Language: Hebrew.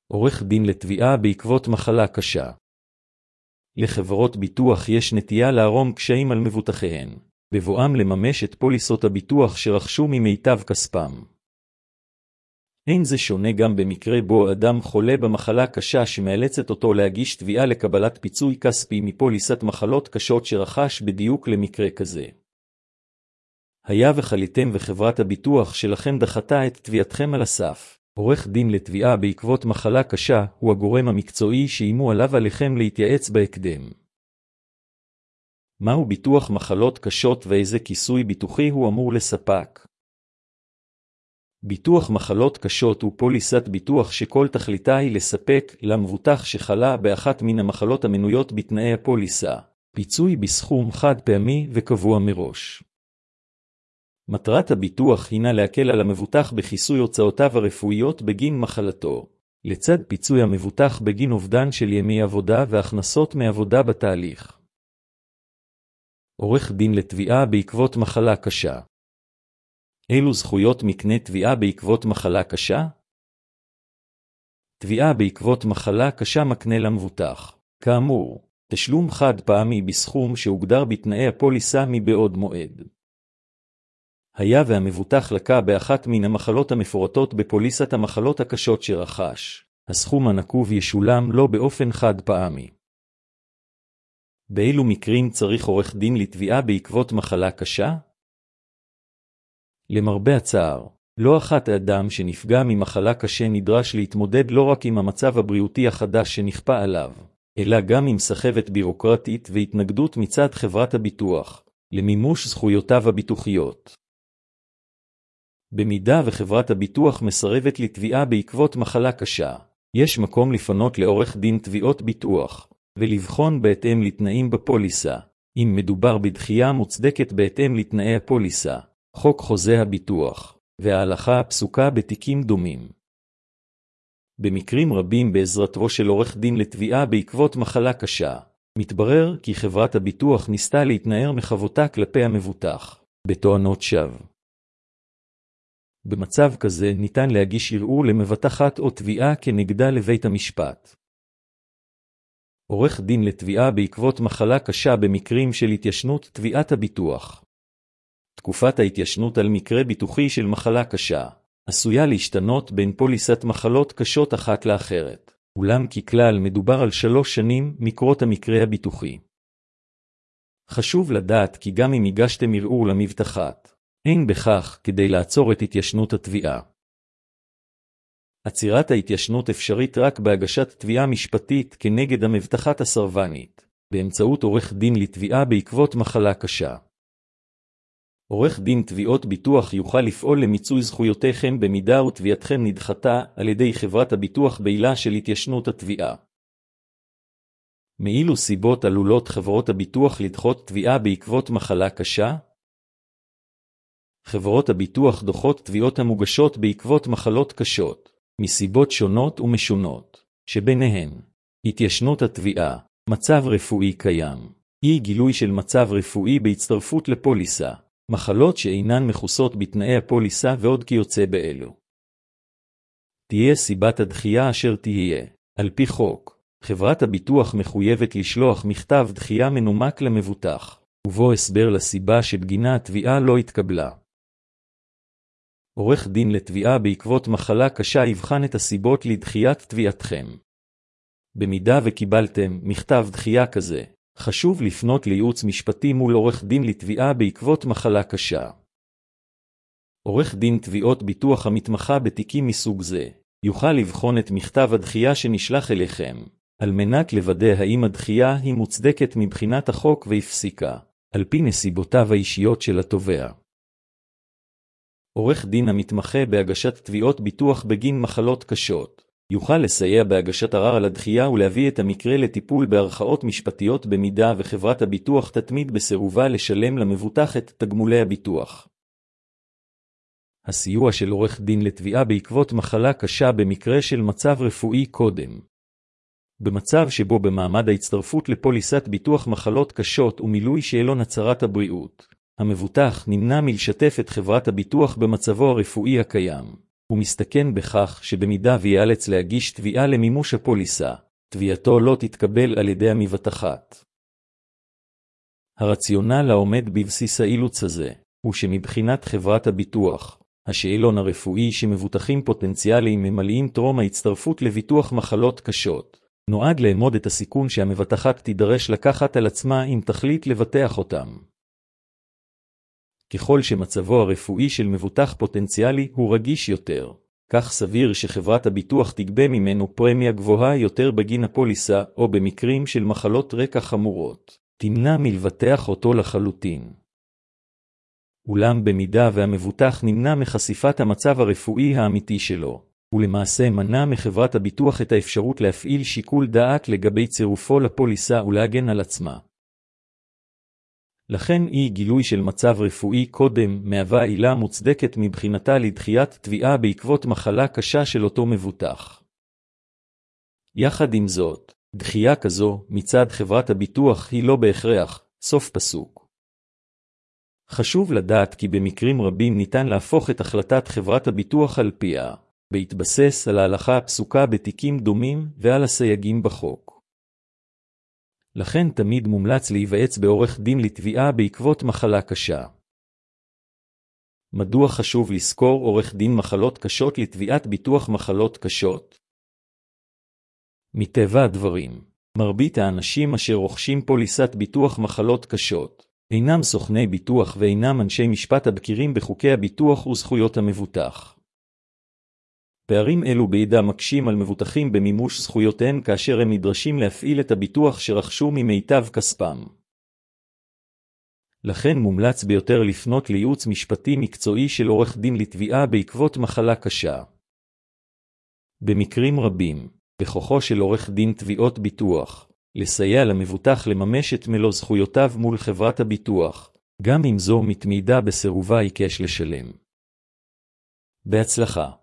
עורך דין לתביעה בעקבות מחלה קשה. לחברות ביטוח יש נטייה להערים קשיים על מבוטחיהן, בבואם לממש את פוליסות הביטוח שרכשו ממיטב כספם. אין זה שונה גם במקרה בו אדם חולה במחלה קשה שמאלצת אותו להגיש תביעה לקבלת פיצוי כספי מפוליסת מחלות קשות שרכש בדיוק למקרה כזה. היה וחליתם וחברת הביטוח שלכם דחתה את תביעתכם על הסף. עורך דין לתביעה בעקבות מחלה קשה הוא הגורם המקצועי שאימו עליכם להתייעץ בהקדם. מהו ביטוח מחלות קשות ואיזה כיסוי ביטוחי הוא אמור לספק? ביטוח מחלות קשות הוא פוליסת ביטוח שכל תכליתה היא לספק למבוטח שחלה באחת מן המחלות המנויות בתנאי הפוליסה, פיצוי בסכום חד פעמי וקבוע מראש. מטרת הביטוח הינה להקל על המבוטח בכיסוי הוצאותיו הרפואיות בגין מחלתו, לצד פיצוי המבוטח בגין אובדן של ימי עבודה והכנסות מעבודה בתהליך. עורך דין לתביעה בעקבות מחלה קשה. אילו זכויות מקנה תביעה בעקבות מחלה קשה? תביעה בעקבות מחלה קשה מקנה למבוטח, כאמור, תשלום חד פעמי בסכום שהוגדר בתנאי הפוליסה מבעוד מועד. היה והמבוטח לקה באחת מן המחלות המפורטות בפוליסת המחלות הקשות שרכש, הסכום הנקוב ישולם לא באופן חד פעמי. באילו מקרים צריך עורך דין לתביעה בעקבות מחלה קשה? למרבה הצער, לא אחת האדם שנפגע ממחלה קשה נדרש להתמודד לא רק עם המצב הבריאותי החדש שנכפה עליו, אלא גם עם סחבת בירוקרטית והתנגדות מצד חברת הביטוח, למימוש זכויותיו הביטוחיות. במידה וחברת הביטוח מסרבת לתביעה בעקבות מחלה קשה, יש מקום לפנות לעורך דין תביעות ביטוח, ולבחון בהתאם לתנאים בפוליסה, אם מדובר בדחייה מוצדקת בהתאם לתנאי הפוליסה, חוק חוזה הביטוח, וההלכה הפסוקה בתיקים דומים. במקרים רבים בעזרתו של עורך דין לתביעה בעקבות מחלה קשה, מתברר כי חברת הביטוח ניסתה להתנער מחובתה כלפי המבוטח, בתואנות שווא. במצב כזה ניתן להגיש ערעור למבטחת או תביעה כנגדה לבית המשפט. עורך דין לתביעה בעקבות מחלה קשה במקרים של התיישנות תביעת הביטוח. תקופת ההתיישנות על מקרה ביטוחי של מחלה קשה עשויה להשתנות בין פוליסת מחלות קשות אחת לאחרת, אולם ככלל מדובר על 3 שנים מקרות המקרה הביטוחי. חשוב לדעת כי גם אם הגשתם ערעור למבטחת, אין בכך כדי לעצור את התיישנות התביעה. עצירת ההתיישנות אפשרית רק בהגשת תביעה משפטית כנגד המבטחת הסרבנית, באמצעות עורך דין לתביעה בעקבות מחלה קשה. עורך דין תביעות ביטוח יוכל לפעול למיצוי זכויותיכם במידה ותביעתכם נדחתה על ידי חברת הביטוח בעילה של התיישנות התביעה. מאילו סיבות עלולות חברות הביטוח לדחות תביעה בעקבות מחלה קשה? חברות הביטוח דוחות תביעות המוגשות בעקבות מחלות קשות, מסיבות שונות ומשונות, שביניהן התיישנות התביעה, מצב רפואי קיים, אי גילוי של מצב רפואי בהצטרפות לפוליסה, מחלות שאינן מכוסות בתנאי הפוליסה ועוד כיוצא באלו. תהיה סיבת הדחייה אשר תהיה, על פי חוק, חברת הביטוח מחויבת לשלוח מכתב דחייה מנומק למבוטח, ובו הסבר לסיבה שבגינה התביעה לא התקבלה. עורך דין לתביעה בעקבות מחלה קשה יבחן את הסיבות לדחיית תביעתכם. במידה וקיבלתם מכתב דחייה כזה, חשוב לפנות לייעוץ משפטי מול עורך דין לתביעה בעקבות מחלה קשה. עורך דין תביעות ביטוח המתמחה בתיקים מסוג זה, יוכל לבחון את מכתב הדחייה שנשלח אליכם, על מנת לוודא האם הדחייה היא מוצדקת מבחינת החוק והפסיקה, על פי נסיבותיו האישיות של התובע. עורך דין המתמחה בהגשת תביעות ביטוח בגין מחלות קשות, יוכל לסייע בהגשת ערר על הדחייה ולהביא את המקרה לטיפול בערכאות משפטיות במידה וחברת הביטוח תתמיד בסירובה לשלם למבוטח את תגמולי הביטוח. הסיוע של עורך דין לתביעה בעקבות מחלה קשה במקרה של מצב רפואי קודם. במצב שבו במעמד ההצטרפות לפוליסת ביטוח מחלות קשות ומילוי שאלון הצהרת הבריאות, המבוטח נמנע מלשתף את חברת הביטוח במצבו הרפואי הקיים. הוא מסתכן בכך שבמידה ויאלץ להגיש תביעה למימוש הפוליסה, תביעתו לא תתקבל על ידי המבטחת. הרציונל העומד בבסיס האילוץ הזה, הוא שמבחינת חברת הביטוח, השאלון הרפואי שמבוטחים פוטנציאליים ממלאים טרום ההצטרפות לביטוח מחלות קשות, נועד לאמוד את הסיכון שהמבטחת תידרש לקחת על עצמה אם תחליט לבטח אותם. ככל שמצבו הרפואי של מבוטח פוטנציאלי הוא רגיש יותר, כך סביר שחברת הביטוח תגבה ממנו פרמיה גבוהה יותר בגין הפוליסה, או במקרים של מחלות רקע חמורות, תמנע מלבטח אותו לחלוטין. אולם במידה והמבוטח נמנע מחשיפת המצב הרפואי האמיתי שלו, ולמעשה מנע מחברת הביטוח את האפשרות להפעיל שיקול דעת לגבי צירופו לפוליסה ולהגן על עצמה. לכן אי גילוי של מצב רפואי קודם מהווה עילה מוצדקת מבחינתה לדחיית תביעה בעקבות מחלה קשה של אותו מבוטח. יחד עם זאת, דחייה כזו מצד חברת הביטוח היא לא בהכרח סוף פסוק. חשוב לדעת כי במקרים רבים ניתן להפוך את החלטת חברת הביטוח על פיה, בהתבסס על ההלכה הפסוקה בתיקים דומים ועל הסייגים בחוק. לכן תמיד מומלץ להיוועץ בעורך דין לתביעה בעקבות מחלה קשה. מדוע חשוב לזכור עורך דין מחלות קשות לתביעת ביטוח מחלות קשות? מטבע הדברים, מרבית האנשים אשר רוכשים פוליסת ביטוח מחלות קשות, אינם סוכני ביטוח ואינם אנשי משפט הבקירים בחוקי הביטוח וזכויות המבוטח. פערים אלו בידע מקשים על מבוטחים במימוש זכויותיהם כאשר הם נדרשים להפעיל את הביטוח שרכשו ממיטב כספם. לכן מומלץ ביותר לפנות לייעוץ משפטי מקצועי של עורך דין לתביעה בעקבות מחלה קשה. במקרים רבים, בכוחו של עורך דין תביעות ביטוח, לסייע למבוטח לממש את מלוא זכויותיו מול חברת הביטוח, גם אם זו מתמידה בסירובה עיקש לשלם. בהצלחה.